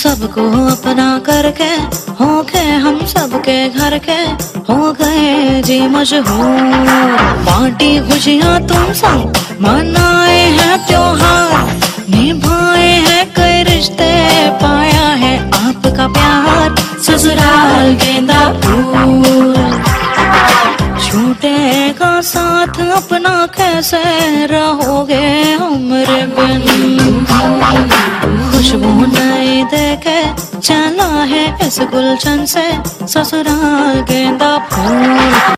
सबको अपना करके हो गए हम सबके घर के, हो गए जी मशहूर। बांटी खुशियाँ तुम सब, मनाए हैं त्योहार, निभाए हैं कई रिश्ते, पाया है आपका प्यार ससुराल गेंदा फूल। छूटेगा साथ अपना कैसे रहोगे हमरे बिन, खुशबू नई देके चला है इस गुलशन से ससुराल गेंदा फूल।